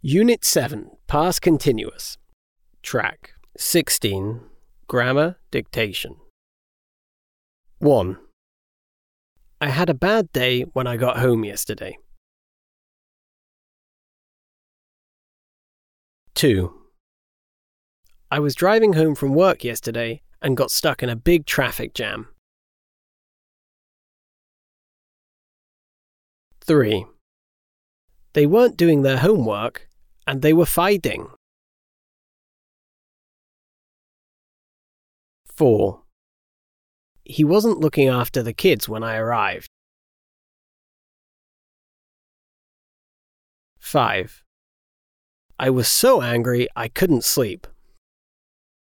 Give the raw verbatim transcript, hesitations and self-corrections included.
Unit seven, Past Continuous. Track sixteen, Grammar Dictation. one. I had a bad day when I got home yesterday. two. I was driving home from work yesterday and got stuck in a big traffic jam. three. They weren't doing their homework and they were fighting. four. He wasn't looking after the kids when I arrived. five. I was so angry I couldn't sleep.